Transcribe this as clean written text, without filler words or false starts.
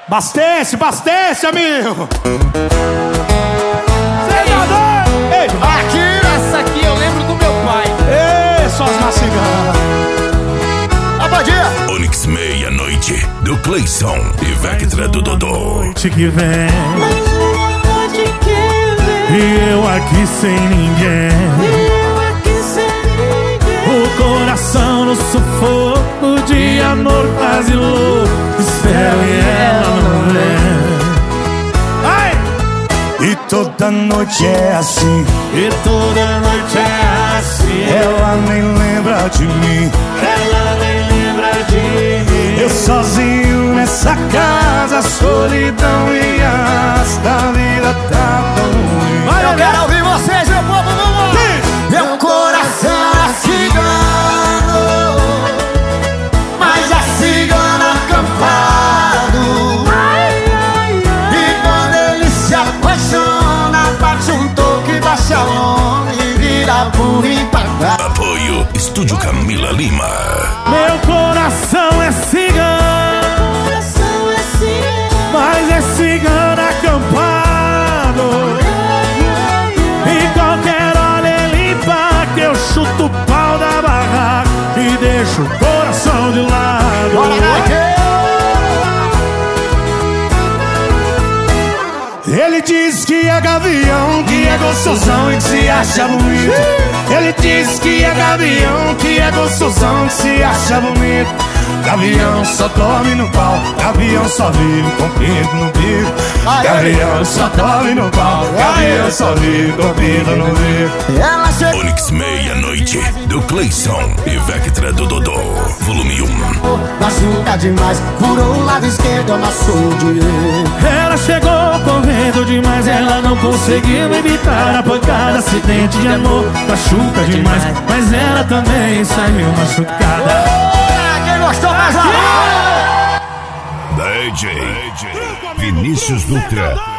Bastece, bastece, amigo. Cê tá doido? Ei, Aqui, essa aqui eu lembro do meu pai. ei, só as maciganas. Abadia. Onix meia-noite, do Cleison e Vectra do Dodô. Noite que vem, Mais uma noite que vem, e eu aqui sem ninguém. eu aqui sem ninguém. O coração no sufoco de amor quase louco. Espero e ela não vem. Ai! E toda noite é assim, E toda noite é assim. ela nem lembra de mim. Ela nem lembra de mim. Eu sozinho nessa casa, solidão e asta, a vida tá tão ruim. Vai, Eu quero ouvir vocês, meu povo, vamos lá. Meu coração é cigano, mas é cigano acampado. E quando ele se apaixona, bate um toque, baixa a lona e vira burro empatado. Apoio Estúdio Camila Lima. Meu coração é cigano, Coração é cigano, mas é cigano acampado. E qualquer hora ele empata, eu chuto o pau da barraca e deixo o coração de lado. Bora, Nike! Ele diz que é gavião, que é gostosão e que se acha bonito. Ele diz que é gavião, que é gostosão, que se acha bonito. Gavião só dorme no pau, gavião só vive com pinto no bico. Gavião só dorme no pau, gavião só vive com pinto no bico. Ela chegou Onix meia-noite, do Cleison e Vectra do Dodô. Volume 1. machuca demais, furou o lado esquerdo, amassou o direito. Ela chegou correndo demais, ela não conseguiu evitar a pancada. Acidente de amor, machuca demais, mas ela também saiu machucada. Quem gostou mais? DJ Vinícius Dutra